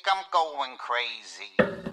I'm going crazy.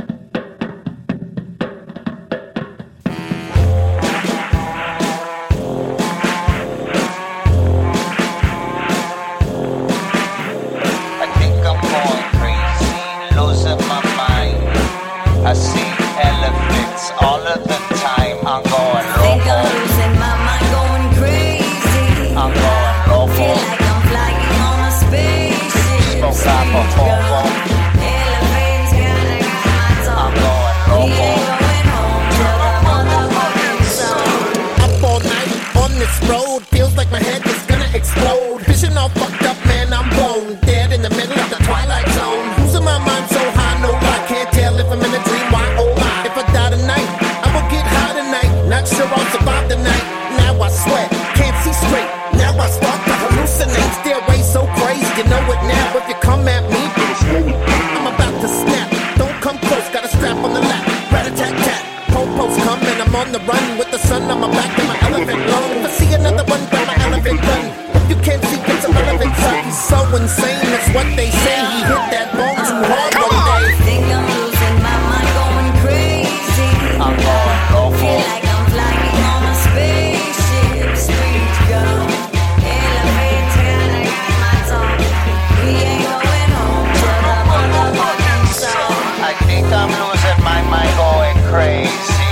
I think I'm going crazy, losing my mind. I see elephants all of the time. I'm going loco. Think I'm losing my mind, going crazy. I'm going loco. Feel like I'm flying on a spaceship. Spoke up a homo. Elephants gotta got my tongue. I'm going We loco. ain't going home till the motherfucking sun. Up all night on this road, feels like my head is gonna explode. Vision all fucked up, man, I'm blown. Dead in the middle of the twilight zone. Losing my mind so high, no lie. Can't tell if I'm in a dream, why oh my. If I die tonight, I will get high tonight. Not sure I'll survive the night. Now I sweat, can't see straight. Now I start to hallucinate. Stairway so crazy, you know it now. If you come at me, I'm about to snap. Don't come close, got a strap on the lap. Rat-a-tat-tat, po-po's coming. I'm on the run with the sun on my back and my elephant lung. If I see another one, grab my elephant gun. If you can't see, it's irrelevant, son. He's so insane, that's what they say. He hit that bone too hard one day. Think I'm losing my mind, going crazy. I'm going loco. Feel like I'm flying on a spaceship. Streets go. Elephants gotta got my tongue. We ain't going home till the motherfucking sun. I think I'm losing my mind, going crazy.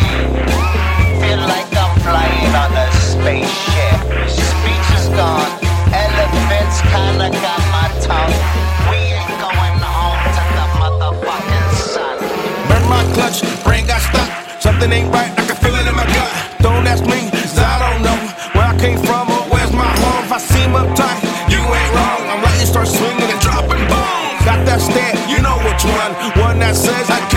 Feel like I'm flying on a spaceship. Speech is gone. Elephants kinda got my tongue. We ain't going home to the motherfucking sun. Burn my clutch, brain got stuck. Something ain't right, I can feel it in my gut. Don't ask me, 'cause I don't know where I came from or where's my home. If I seem uptight, you ain't wrong. I'm letting you start swinging and dropping bombs. Got that stare, you know which one. One that says I